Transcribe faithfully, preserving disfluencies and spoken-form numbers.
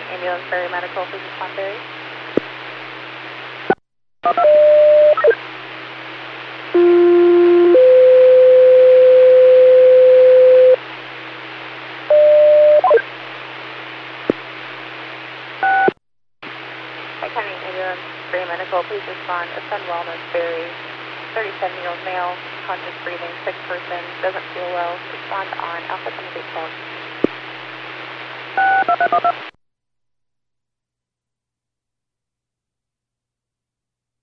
Ambulance Ferry Medical, please respond Ferry. Hi, County Ambulance Ferry Medical, please respond. Ascend Wellness Ferry, thirty-seven-year-old male, conscious breathing, sick person, doesn't feel well. Respond on Alpha twenty-six twelve.